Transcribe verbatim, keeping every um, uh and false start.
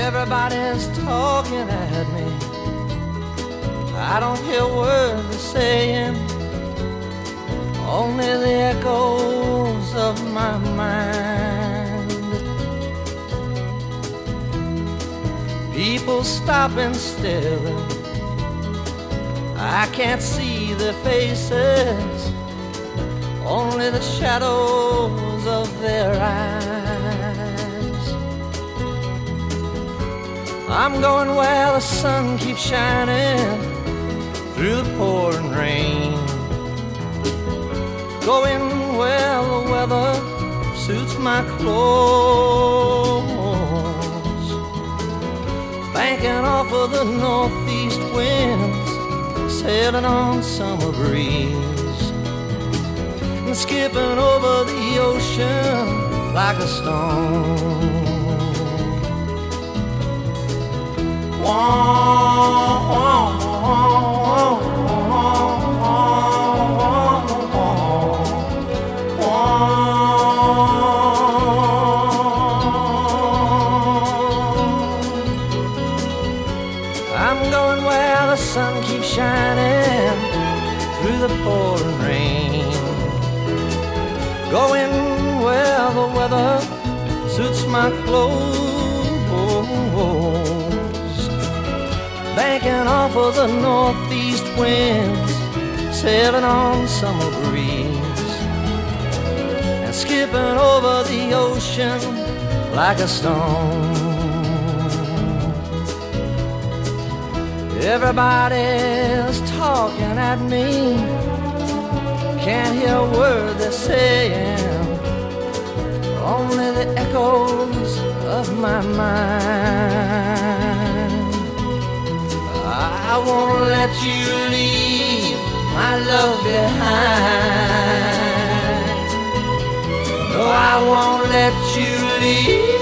Everybody's talking at me. I don't hear words they're saying, only the echoes of my mind. People stopping still, I can't see their faces, only the shadows of their eyes. I'm going where the sun keeps shining through the pouring rain, going where the weather suits my clothes, banking off of the northeast winds, sailing on summer breeze, and skipping over the ocean like a stone. Wah, wah, wah, I'm going where the sun keeps shining through the pouring rain, going where the weather suits my clothes, banking off of the northeast winds, sailing on summer breeze, and skipping over the ocean like a stone. Everybody's talking at me, can't hear a word they're saying, only the echoes of my mind. I won't let you leave my love behind. No, I won't let you leave